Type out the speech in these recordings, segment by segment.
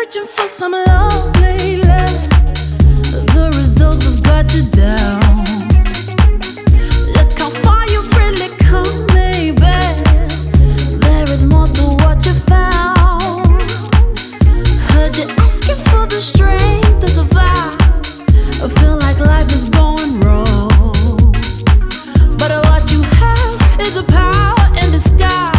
searching for some love lately. The results have got you down. Look how far you've really come, baby. There is more to what you found. Heard you asking for the strength to survive. I feel like life is going wrong, but what you have is a power in the sky.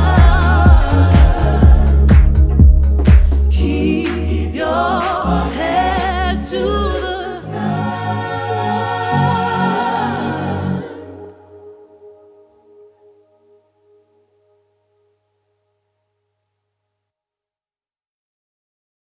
Keep your head